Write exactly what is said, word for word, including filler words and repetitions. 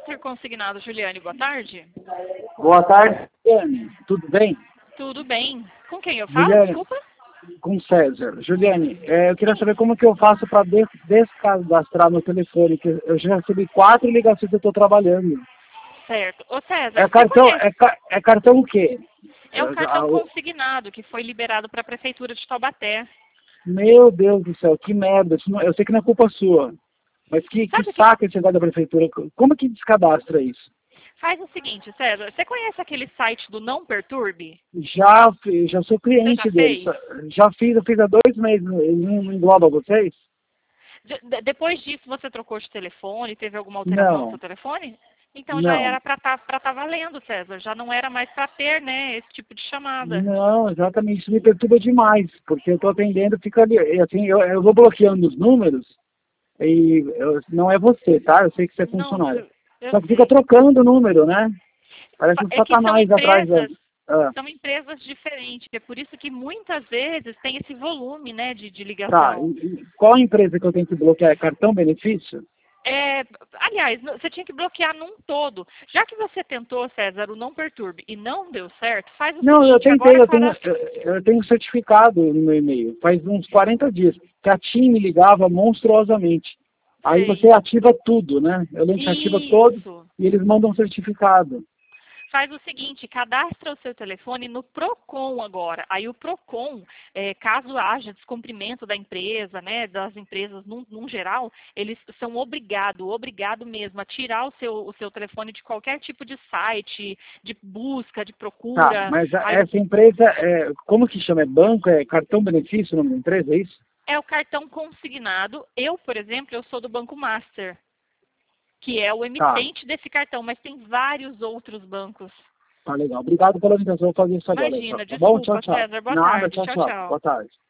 Master Consignado, Juliane, boa tarde. Boa tarde, Juliane. Tudo bem? Tudo bem. Com quem eu falo, Juliane, desculpa? Com César. Juliane, é, eu queria saber como que eu faço para des descadastrar meu telefone, que eu já recebi quatro ligações que eu estou trabalhando. Certo. Ô César, É você cartão, conhece? é, ca é cartão o quê? É o Eu- cartão ah, o- consignado que foi liberado para a Prefeitura de Taubaté. Meu Deus do céu, que merda. Isso não- eu sei que não é culpa sua, mas que, que Sabe o que saco esse negócio da prefeitura. Como que descadastra isso? faz o seguinte, César, você conhece aquele site do Não Perturbe? Já, fi- já sou Você já cliente deles. fez? Já fiz, eu fiz há dois meses. Ele não engloba vocês? De- de- depois disso você trocou de telefone, teve alguma alteração no seu Não, telefone? Então já não. era para estar para tá valendo, César. Já não era mais para ter, né, esse tipo de chamada. Não, exatamente, isso me perturba demais, porque eu estou atendendo, fica ali, e assim, eu, eu vou bloqueando os números, e eu- não é você, tá? Eu sei que você é Não, funcionário. eu, eu Só que fica sei. trocando o número, né? Parece Fa- um É que são satanás atrás da... empresas, Ah, são empresas diferentes. É por isso que muitas vezes tem esse volume, né, de, de tá, ligação. e, e qual empresa que eu tenho que bloquear? É cartão benefício? É, aliás, no- você tinha que bloquear num todo. Já que você tentou, César, o Não Perturbe e não deu certo, faz o Não, eu seguinte, tentei, agora eu tenho, cadastra. eu eu tenho certificado no meu e-mail, faz uns quarenta dias, que a TIM me ligava monstruosamente. Aí Sei. você ativa tudo, né? Eu lembro que ativa todos Isso. e eles mandam um certificado. Faz o seguinte, cadastra o seu telefone no Procon agora. Aí o Procon, é, caso haja descumprimento da empresa, né, das empresas num, num geral, eles são obrigados, obrigado mesmo, a tirar o seu, o seu telefone de qualquer tipo de site, de busca, de Tá, procura. mas a- Aí essa empresa, é, como que chama? É banco? É cartão benefício o nome da empresa, é isso? é o cartão consignado. Eu, por exemplo, eu sou do Banco Master, que é o Tá, emitente desse cartão, mas tem vários outros bancos. tá legal. Obrigado pela orientação, vou fazer isso agora. Tá, Imagina, tá bom? Tchau, desculpa, tchau. César. Boa Nada, tarde. tchau, Tchau, tchau. tchau. Boa tarde.